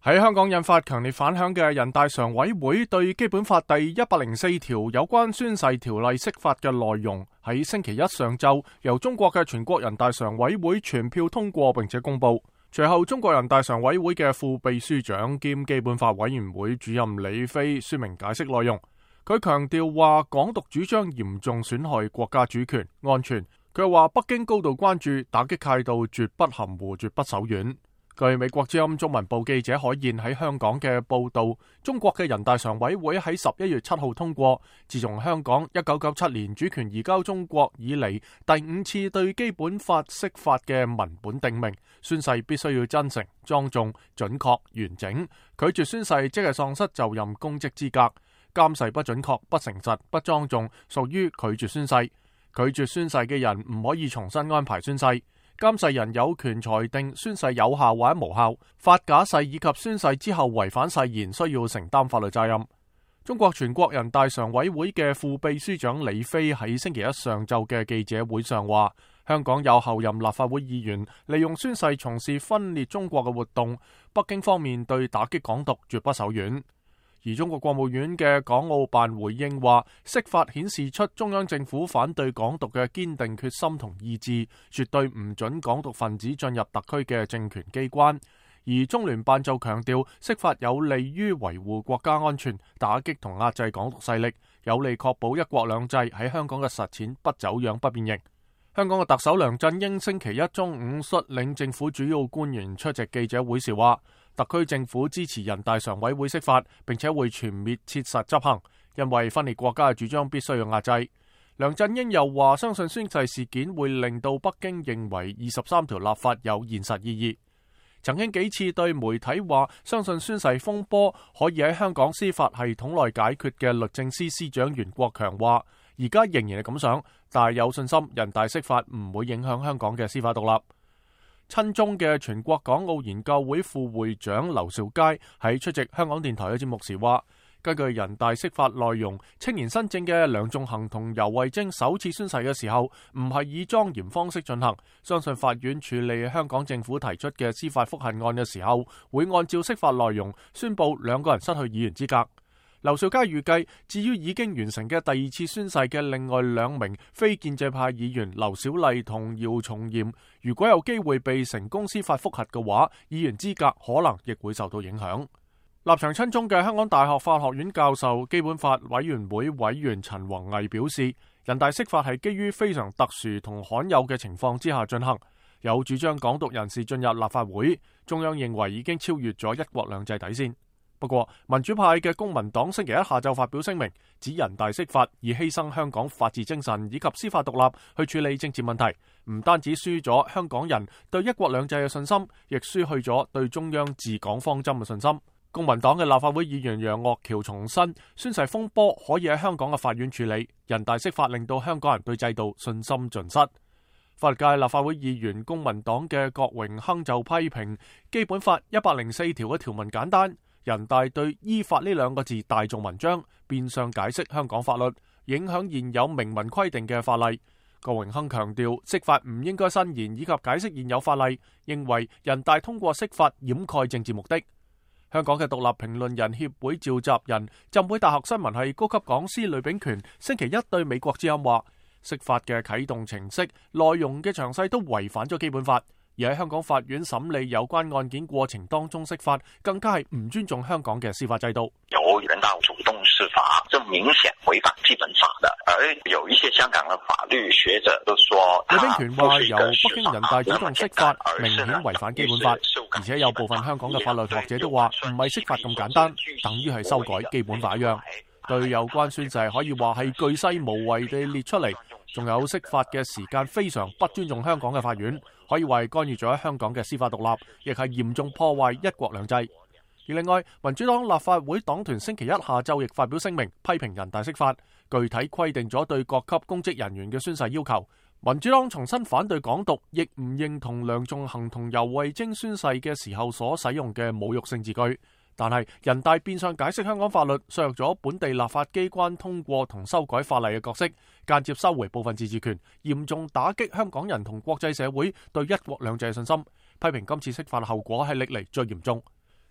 喺香港引發強烈反響嘅人大常委會對基本法第104條有關宣誓條例釋法嘅內容，喺星期一上晝由中國嘅全國人大常委會全票通過並且公布。隨後，中國人大常委會嘅副秘書長兼基本法委員會主任李飛說明解釋內容。佢強調話，港獨主張嚴重損害國家主權安全。佢話北京高度關注，打擊態度絕不含糊，絕不手軟。據美國之音中文部記者海燕喺香港嘅報道，中國嘅人大常委會喺11月7號通過，自從香港1997年主權移交中國以嚟，第5次對基本法釋法嘅文本定明，宣誓必須要真誠、莊重、準確、完整，拒絕宣誓即係喪失就任公職資格，監誓不準確、不誠實、不莊重，屬於拒絕宣誓。拒絕宣誓嘅人唔可以重新安排宣誓。監誓人有權裁定宣誓有效或者無效，發假誓以及宣誓之後違反誓言需要承擔法律責任。中國全國人大常委會嘅副秘書長李飛喺星期一上晝嘅記者會上話，香港有候任立法會議員利用宣誓從事分裂中國嘅活動，北京方面對打擊港獨絕不手軟。而中國國務院嘅港澳辦回應話，釋法顯示出中央政府反對港獨嘅堅定決心同意志，絕對唔准港獨分子進入特區嘅政權機關。而中聯辦就強調，釋法有利於維護國家安全，打擊同壓制港獨勢力，有利確保一國兩制喺香港嘅實踐不走樣不變形。香港嘅特首梁振英星期一中午率領政府主要官員出席記者會時話，特區政府支持人大常委會釋法，並且會全面切實執行，因為分裂國家嘅主張必須要壓制。梁振英又話，相信宣誓事件會令到北京認為23條立法有現實意義。曾經幾次對媒體話，相信宣誓風波可以喺香港司法系統內解決嘅律政司司長袁國強話，而家仍然係咁想，但係有信心人大釋法唔會影響香港嘅司法獨立。親中嘅全國港澳研究會副會長劉兆佳喺出席香港電台嘅節目時話，根據人大釋法內容，青年新政嘅梁頌恆同游蕙禎首次宣誓嘅時候，唔係以莊嚴方式進行，相信法院處理香港政府提出嘅司法覆核案嘅時候，會按照釋法內容宣布兩個人失去議員資格。劉兆佳預計，至於已經完成嘅第2次宣誓嘅另外2名非建制派議員劉小麗同姚松炎，如果有機會被成功司法覆核嘅話，議員資格可能亦會受到影響。立場親中嘅香港大學法學院教授、基本法委員會委員陳宏毅表示，人大釋法係基於非常特殊同罕有嘅情況之下進行，有主張港獨人士進入立法會，中央認為已經超越咗一國兩制底線。不過，民主派嘅公民黨星期一下晝發表聲明，指人大釋法以犧牲香港法治精神以及司法獨立去處理政治問題，唔單止輸咗香港人對一國兩制嘅信心，亦輸去咗對中央治港方針嘅信心。公民黨嘅立法會議員楊岳橋重申，宣誓風波可以喺香港嘅法院處理，人大釋法令到香港人對制度信心盡失。法律界立法會議員公民黨嘅郭榮鏗就批評基本法104條嘅條文簡單，人大對依法呢2個字大做文章，變相解釋香港法律，影響現有明文規定嘅法例。郭榮鏗強調，釋法唔應該伸延以及解釋現有法例，認為人大通過釋法掩蓋政治目的。香港嘅獨立評論人協會召集人、浸會大學新聞系高級講師呂秉權星期一對美國之音話，釋法嘅啟動程式內容嘅詳細都違反咗基本法，而喺香港法院審理有關案件過程當中釋法，更加係唔尊重香港嘅司法制度。 由人大主動釋法，這明顯違反基本法的，而有一些香港嘅法律學者都說， 呂秉權話由北京人大主動釋法，明顯違反基本法，而且有部分香港嘅法律學者都話唔係釋法咁簡單，等於係修改基本法一樣。對有關宣誓可以話係巨細無遺地列出嚟，仲有釋法嘅時間非常不尊重香港嘅法院，可以話係干預咗香港嘅司法獨立，亦係嚴重破壞一國兩制。而另外，民主黨立法會黨團星期一下晝亦發表聲明，批評人大釋法，具體規定咗對各級公職人員嘅宣誓要求。民主黨重新反對港獨，亦唔認同梁頌恆同游蕙禎宣誓嘅時候所使用嘅侮辱性字句。但係人大變相解釋香港法律，削弱咗本地立法機關通過同修改法例嘅角色，間接收回部分自治權，嚴重打擊香港人同國際社會對一國兩制嘅信心。批評今次釋法嘅後果係歷嚟最嚴重。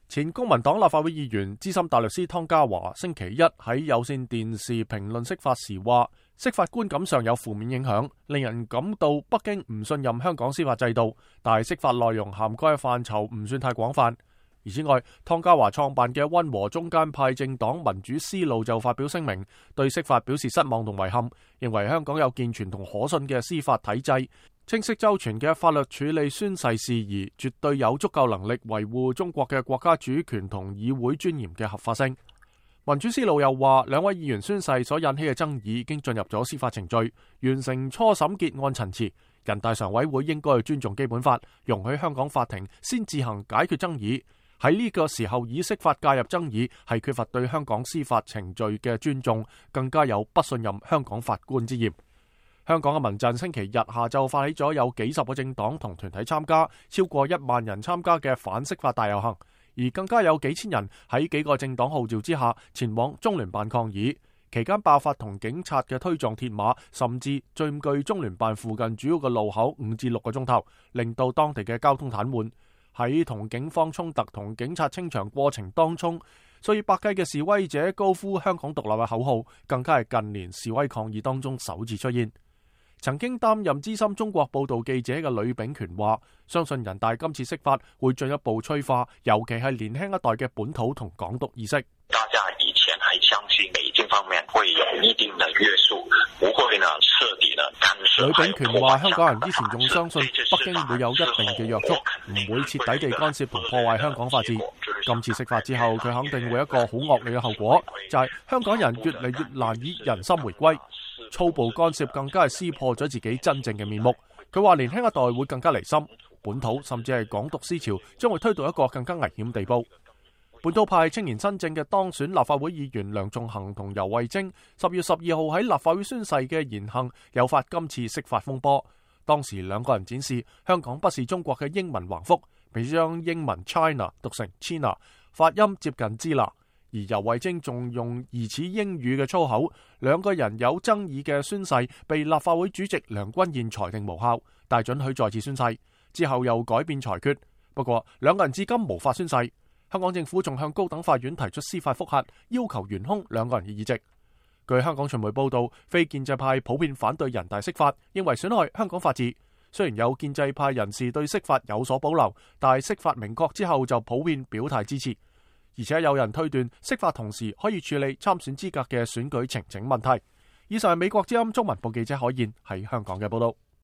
前公民黨立法會議員資深大律師湯家驊星期一喺有線電視評論釋法時話，釋法觀感上有負面影響，令人感到北京唔信任香港司法制度，但係釋法內容涵蓋嘅範疇唔算太廣泛。而此外，湯家驊創辦嘅溫和中間派政黨民主思路就發表聲明，對釋法表示失望同遺憾，認為香港有健全同可信嘅司法體制，清晰周全嘅法律處理宣誓事宜，絕對有足夠能力維護中國嘅國家主權同議會尊嚴嘅合法性。民主思路又話，兩位議員宣誓所引起嘅爭議已經進入咗司法程序，完成初審結案陳詞。人大常委會應該尊重基本法，容許香港法庭先自行解決爭議。喺呢個時候以釋法介入爭議，係缺乏對香港司法程序嘅尊重，更加有不信任香港法官之嫌。香港嘅民陣星期日下晝發起咗有幾十個政黨同團體參加，超過1萬人參加嘅反釋法大遊行，而更加有幾千人喺幾個政黨號召之下前往中聯辦抗議，期間爆發同警察嘅推撞鐵馬，甚至佔據中聯辦附近主要嘅路口5至6個鐘頭，令到當地嘅交通癱瘓。喺同警方衝突同警察清場過程當中，數以百計嘅示威者高呼香港獨立嘅口號，更加係近年示威抗議當中首次出現。曾經擔任資深中國報道記者嘅呂秉權話，相信人大今次釋法會進一步催化，尤其係年輕一代嘅本土同港獨意識。 大家以前還相信北京方面會有一定的約束，不會呢徹底的干涉。 呂秉權話，香港人之前仲相信北京會有一定嘅約束，唔會徹底地干涉同破壞香港法治。今次釋法之後，佢肯定會有一個好惡劣嘅後果，就係香港人越嚟越難以人心回歸。粗暴干涉更加係撕破咗自己真正嘅面目。佢話年輕一代會更加離心，本土甚至係港獨思潮將會推到一個更加危險地步。本土派青年新政嘅當選立法會議員梁頌恆同游蕙禎10月12號喺立法會宣誓嘅言行，誘發今次釋法風波。當時兩個人展示香港不是中國嘅英文橫幅，並將英文 China 讀成 China， 發音接近支那。而游蕙禎仲用疑似英語嘅粗口，兩個人有爭議嘅宣誓被立法會主席梁君彥裁定無效，但准許再次宣誓，之後又改變裁決。不過兩個人至今無法宣誓，香港政府仲向高等法院提出司法覆核，要求懸空兩個人嘅議席。據香港傳媒報道，非建制派普遍反對人大釋法，認為損害香港法治。雖然有建制派人士對釋法有所保留，但係釋法明確之後就普遍表態支持。而且有人推斷釋法同時可以處理參選資格嘅選舉呈請問題。以上係美國之音中文部記者海燕喺香港嘅報道。